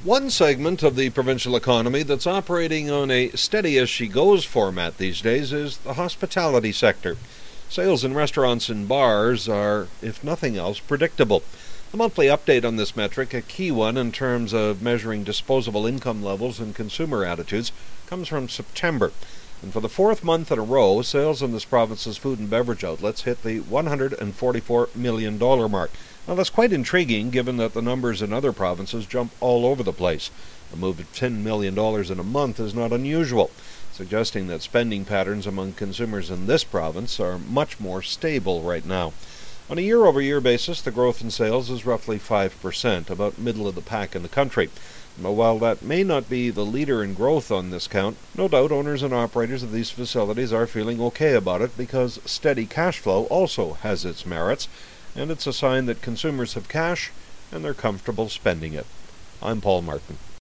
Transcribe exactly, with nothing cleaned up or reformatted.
One segment of the provincial economy that's operating on a steady-as-she-goes format these days is the hospitality sector. Sales in restaurants and bars are, if nothing else, predictable. The monthly update on this metric, a key one in terms of measuring disposable income levels and consumer attitudes, comes from September. And for the fourth month in a row, sales in this province's food and beverage outlets hit the one hundred forty-four million dollars mark. Now, that's quite intriguing, given that the numbers in other provinces jump all over the place. A move of ten million dollars in a month is not unusual, suggesting that spending patterns among consumers in this province are much more stable right now. On a year-over-year basis, the growth in sales is roughly five percent, about middle of the pack in the country. But while that may not be the leader in growth on this count, no doubt owners and operators of these facilities are feeling okay about it, because steady cash flow also has its merits, and it's a sign that consumers have cash and they're comfortable spending it. I'm Paul Martin.